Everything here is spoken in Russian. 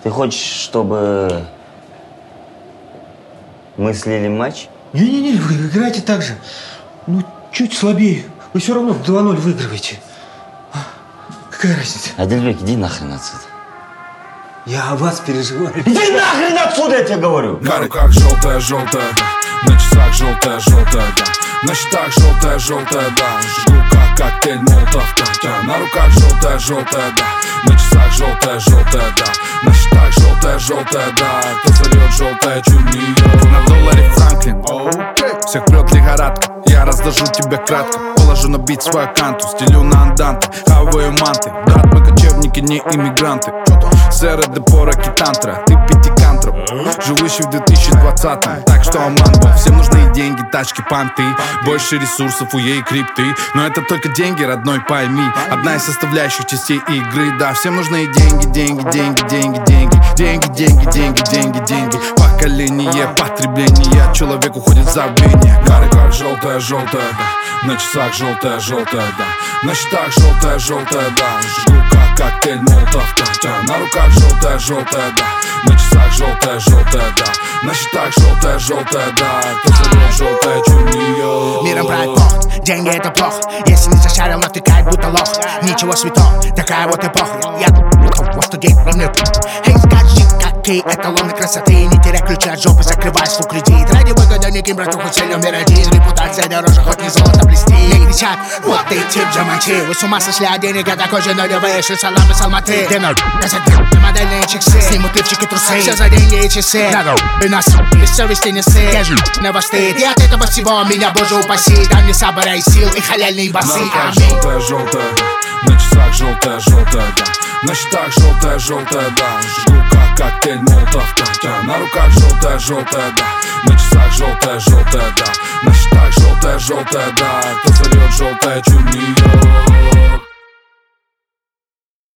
Ты хочешь, чтобы мы слили матч? Не-не-не, вы играете так же. Ну, чуть слабее. Вы все равно 2-0 выигрываете. Какая разница? Адельбек, иди нахрен отсюда. Я о вас переживаю. Иди нахрен отсюда, я тебе говорю! На руках желтая-желтая, да. На часах желтая-желтая, да. На счетах желтая-желтая, да. Жгу как коктейль Молотов, да. На руках желтая-желтая, да. На часах желтая-желтая, да. На счетах желтая-желтая, да. Кто зальет желтое чумие. На долларе Франклин, всех прет лихорадка. Я разложу тебя кратко, положу на бит свою канту. Стелю на анданты, хаваю манты. Брат, мы кочевники, не иммигранты. Сэра де пора китантра, ты пятикантроп, живущий в 2020-м. Так что аман, всем нужны деньги, тачки, понты. Больше ресурсов у ей крипты. Но это только деньги, родной, пойми. Одна из составляющих частей игры. Да, всем нужны деньги, деньги, деньги, деньги, деньги. Деньги, деньги, деньги, деньги, деньги. Поколение потребления, человек уходит в забвение. Гары как желтая-желтая, да. На часах желтая-желтая, да. На счетах желтая-желтая, да. Жгу как коктейль Молотов, да. На руках желтая-желтая, да. На часах желтая-желтая, да. На счетах желтая-желтая, да. Кто зальет желтое чумие. Миром правит похоть, деньги это плохо. Если не зашарил, натыкает будто лох. Ничего святого, такая вот эпоха. Я что гей, ровно. Эй, скажи, какие эталоны красоты. Не теряй ключи от жопы, закрывай свой кредит. Ради выгоды неким братуху целью мир один. Репутация дороже, хоть не золото блестит. Не кричат, вот ты тип Джаманчи. Вы с ума сошли от денег, а такой же нулевые. Шлю саламы с Алматы. Где ноль, на модельные чиксы. Снимут лифчики, трусы. Все за деньги и часы. И нас без совести не сы. Скажи, на вас стыд. И от этого всего меня, боже упаси. Дай мне собирай сил и халяльные басы. Желтая-желтая, на часах желтая-желтая, да. На счетах желтая-желтая, да. Жгу как коктейль Молотов, да. На руках желтая-желтая, да. На часах желтая-желтая, да. На счетах желтая-желтая, да. Кто зальет желтое чумие.